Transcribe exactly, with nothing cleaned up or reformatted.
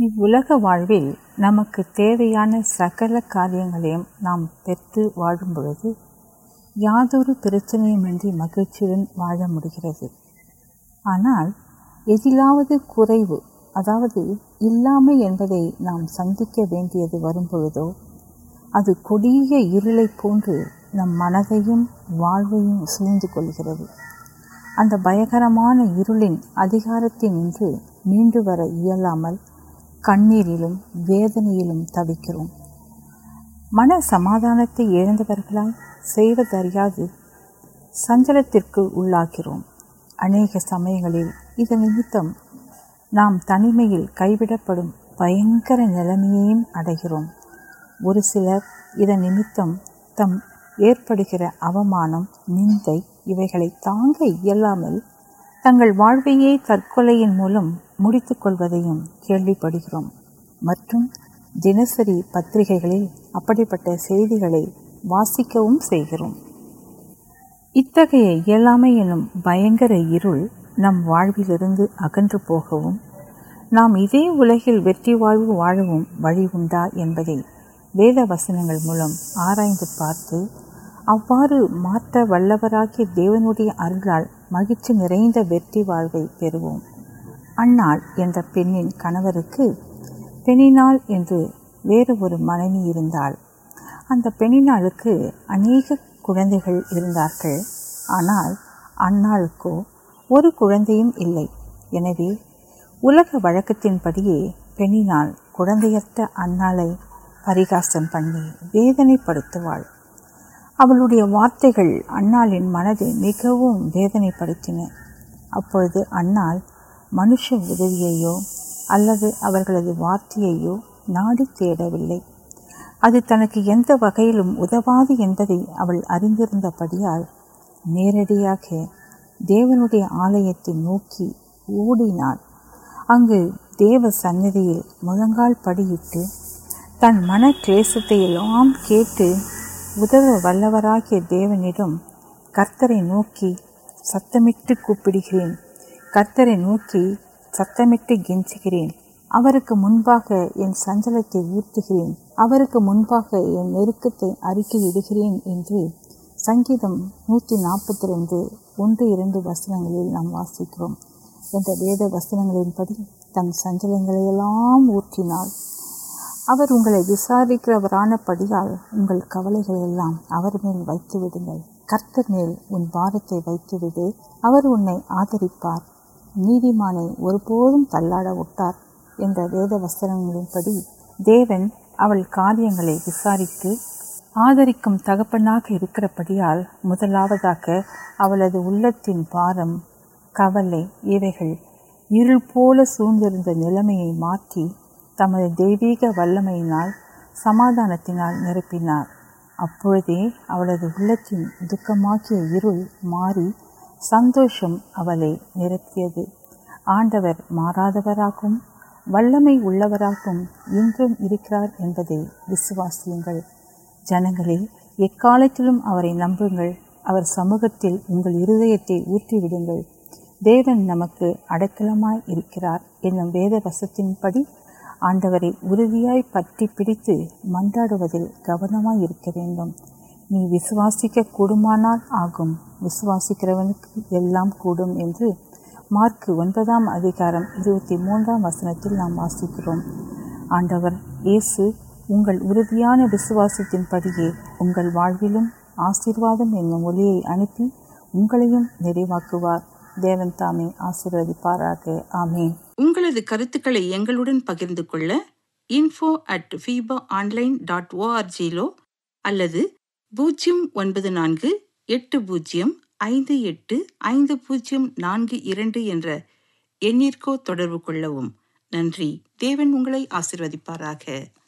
இவ்வுலக வாழ்வில் நமக்கு தேவையான சகல காரியங்களையும் நாம் பெற்று வாழும் பொழுது யாதொரு பிரச்சனையுமின்றி மகிழ்ச்சியுடன் வாழ முடிகிறது. ஆனால் எதிலாவது குறைவு, அதாவது இல்லாமை என்பதை நாம் சந்திக்க வேண்டியது வரும்பொழுதோ அது கொடிய இருளை போன்று நம் மனதையும் வாழ்வையும் சூழ்ந்து கொள்கிறது. அந்த பயங்கரமான இருளின் அதிகாரத்தினின்று மீண்டு வர இயலாமல் கண்ணீரிலும் வேதனையிலும் தவிக்கிறோம். மன சமாதானத்தை இழந்தவர்களால் செய்வதறியாது சஞ்சலத்திற்கு உள்ளாகிறோம். அநேக சமயங்களில் இதன் நிமித்தம் நாம் தனிமையில் கைவிடப்படும் பயங்கர நிலைமையையும் அடைகிறோம். ஒரு சிலர் இதன் நிமித்தம் தம் ஏற்படுகிற அவமானம், நிந்தை இவைகளை தாங்க இயலாமல் தங்கள் வாழ்வையே தற்கொலையின் மூலம் முடித்து கொள்வதையும் கேள்விப்படுகிறோம். மற்றும் தினசரி பத்திரிகைகளில் அப்படிப்பட்ட செய்திகளை வாசிக்கவும் செய்கிறோம். இத்தகைய இயலாமை எனும் பயங்கர இருள் நம் வாழ்விலிருந்து அகன்று போகவும் நாம் இதே உலகில் வெற்றி வாழ்வு வாழவும் வழி உண்டா என்பதை வேத வசனங்கள் மூலம் ஆராய்ந்து பார்த்து அவ்வாறு மாற்ற வல்லவராகிய தேவனுடைய அருளால் மகிழ்ச்சி நிறைந்த வெற்றி வாழ்வை பெறுவோம். அன்னாள் என்ற பெண்ணின் கணவருக்கு பெனினாள் என்று வேறு ஒரு மனைவி இருந்தாள். அந்த பெனினாளுக்கு அநேக குழந்தைகள் இருந்தார்கள். ஆனால் அன்னாளுக்கோ ஒரு குழந்தையும் இல்லை. எனவே உலக வழக்கத்தின்படியே பெனினாள் குழந்தையற்ற அன்னாளை பரிகாசம் பண்ணி வேதனைப்படுத்துவாள். அவளுடைய வார்த்தைகள் அன்னாளின் மனதை மிகவும் வேதனைப்படுத்தின. அப்பொழுது அன்னாள் மனுஷ உதவியையோ அல்லது அவர்களது வார்த்தையையோ நாடி தேடவில்லை. அது தனக்கு எந்த வகையிலும் உதவாது என்பதை அவள் அறிந்திருந்தபடியால் நேரடியாக தேவனுடைய ஆலயத்தை நோக்கி ஓடினாள். அங்கு தேவ சந்நிதியில் முழங்கால் படியிட்டு தன் மன கிளேசத்தை எல்லாம் கேட்டு உதவ வல்லவராகிய தேவனிடம் கர்த்தரை நோக்கி சத்தமிட்டு கூப்பிடுகிறேன், கர்த்தரை நோக்கி சத்தமிட்டு கெஞ்சுகிறேன். அவருக்கு முன்பாக என் சஞ்சலத்தை ஊற்றுகிறேன், அவருக்கு முன்பாக என் நெருக்கத்தை அறிக்கையிடுகிறேன் என்று சங்கீதம் நூற்றி நாற்பத்தி ரெண்டு ஒன்று இரண்டு வசனங்களில் நாம் வாசிக்கிறோம். என்ற வேத வசனங்களின்படி தன் சஞ்சலங்களையெல்லாம் ஊற்றினாள். அவர் உங்களை விசாரிக்கிறவரானபடியால் உங்கள் கவலைகளெல்லாம் அவர் மேல் வைத்து விடுங்கள். கர்த்தர் மேல் உன் பாரத்தை வைத்துவிடு, அவர் உன்னை ஆதரிப்பார். நீதிமானை ஒருபோதும் தள்ளாட விட்டார் என்ற வேத வசனங்களின்படி தேவன் அவள் காரியங்களை விசாரித்து ஆதரிக்கும் தகப்பனாக இருக்கிறபடியால் முதலாவதாக அவளது உள்ளத்தின் பாரம், கவலை இவைகள் இருள் போல சூழ்ந்திருந்த நிலைமையை மாற்றி தமது தெய்வீக வல்லமையினால் சமாதானத்தினால் நிரப்பினார். அப்பொழுதே அவளது உள்ளத்தின் துக்கமாகிய இருள் மாறி சந்தோஷம் அவளை நிரப்பியது. ஆண்டவர் மாறாதவராகவும் வல்லமை உள்ளவராகவும் இன்றும் இருக்கிறார் என்பதை விசுவாசியுங்கள். ஜனங்களே, எக்காலத்திலும் அவரை நம்புங்கள். அவர் சமூகத்தில் உங்கள் இருதயத்தை ஊற்றிவிடுங்கள். தேவன் நமக்கு அடைக்கலமாய் இருக்கிறார் என்னும் வேத வசத்தின்படி ஆண்டவரை உறுதியாய் பற்றி பிடித்து மன்றாடுவதில் கவனமாய் இருக்க வேண்டும். நீ விசுவாசிக்க கூடுமானால் ஆகும், விசுவாசிக்கிறவனுக்கு எல்லாம் கூடும் என்று மார்க்கு ஒன்பதாம் அதிகாரம் இருபத்தி மூன்றாம் வசனத்தில் நாம் வாசிக்கிறோம். ஆண்டவர் இயேசு உங்கள் உறுதியான விசுவாசத்தின்படியே உங்கள் வாழ்விலும் ஆசீர்வாதம் என்னும் ஒளியை அனுப்பி உங்களையும் நிறைவாக்குவார். தேவன் தாமே ஆசீர்வதிப்பாராக. ஆமேன். உங்களது கருத்துக்களை எங்களுடன் பகிர்ந்து கொள்ள info at FIBA online dot ஓஆர்ஜிலோ அல்லது பூஜ்ஜியம் ஒன்பது நான்கு எட்டு பூஜ்ஜியம் ஐந்து எட்டு ஐந்து பூஜ்ஜியம் நான்கு இரண்டு என்ற எண்ணிற்கோ தொடர்பு கொள்ளவும். நன்றி. தேவன் உங்களை ஆசீர்வதிப்பாராக.